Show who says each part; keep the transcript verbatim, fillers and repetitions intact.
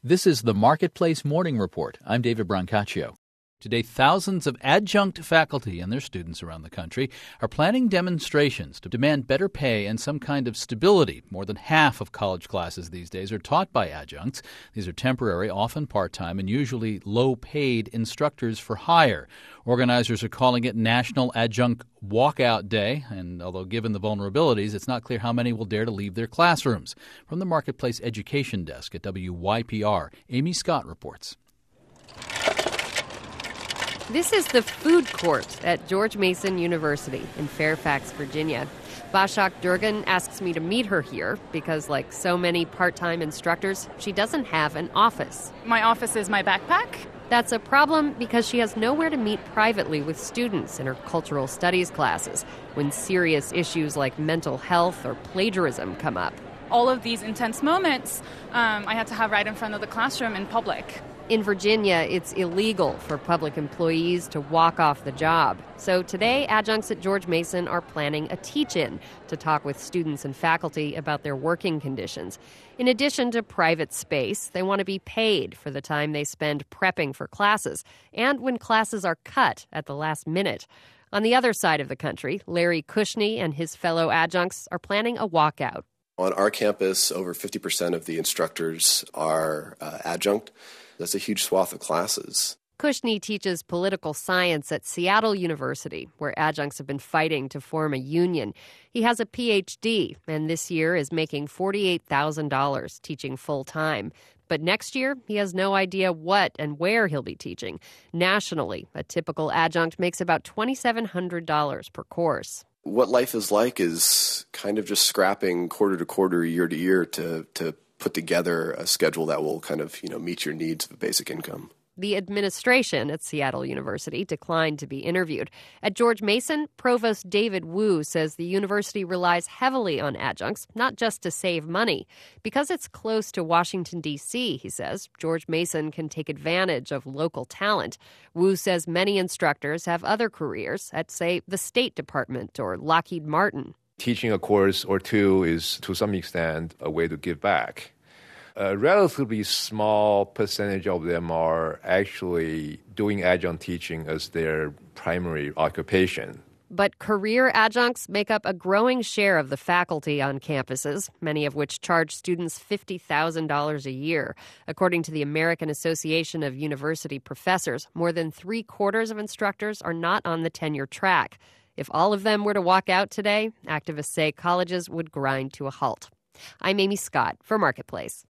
Speaker 1: This is the Marketplace Morning Report. I'm David Brancaccio. Today, thousands of adjunct faculty and their students around the country are planning demonstrations to demand better pay and some kind of stability. More than half of college classes these days are taught by adjuncts. These are temporary, often part-time, and usually low-paid instructors for hire. Organizers are calling it National Adjunct Walkout Day, and although given the vulnerabilities, it's not clear how many will dare to leave their classrooms. From the Marketplace Education Desk at W Y P R, Amy Scott reports.
Speaker 2: This is the food court at George Mason University in Fairfax, Virginia. Bashak Durgan asks me to meet her here because, like so many part-time instructors, she doesn't have an office.
Speaker 3: My office is my backpack.
Speaker 2: That's a problem because she has nowhere to meet privately with students in her cultural studies classes when serious issues like mental health or plagiarism come up.
Speaker 3: All of these intense moments, um, I had to have right in front of the classroom in public.
Speaker 2: In Virginia, it's illegal for public employees to walk off the job. So today, adjuncts at George Mason are planning a teach-in to talk with students and faculty about their working conditions. In addition to private space, they want to be paid for the time they spend prepping for classes and when classes are cut at the last minute. On the other side of the country, Larry Kushney and his fellow adjuncts are planning a walkout.
Speaker 4: On our campus, over fifty percent of the instructors are uh, adjunct. That's a huge swath of classes.
Speaker 2: Kushney teaches political science at Seattle University, where adjuncts have been fighting to form a union. He has a P H D, and this year is making forty-eight thousand dollars teaching full-time. But next year, he has no idea what and where he'll be teaching. Nationally, a typical adjunct makes about two thousand seven hundred dollars per course.
Speaker 4: What life is like is kind of just scrapping quarter to quarter, year to year to to put together a schedule that will kind of, you know, meet your needs of a basic income.
Speaker 2: The administration at Seattle University declined to be interviewed. At George Mason, Provost David Wu says the university relies heavily on adjuncts, not just to save money. Because it's close to Washington, D C, he says, George Mason can take advantage of local talent. Wu says many instructors have other careers at, say, the State Department or Lockheed Martin.
Speaker 5: Teaching a course or two is, to some extent, a way to give back. A relatively small percentage of them are actually doing adjunct teaching as their primary occupation.
Speaker 2: But career adjuncts make up a growing share of the faculty on campuses, many of which charge students fifty thousand dollars a year. According to the American Association of University Professors, more than three-quarters of instructors are not on the tenure track. If all of them were to walk out today, activists say colleges would grind to a halt. I'm Amy Scott for Marketplace.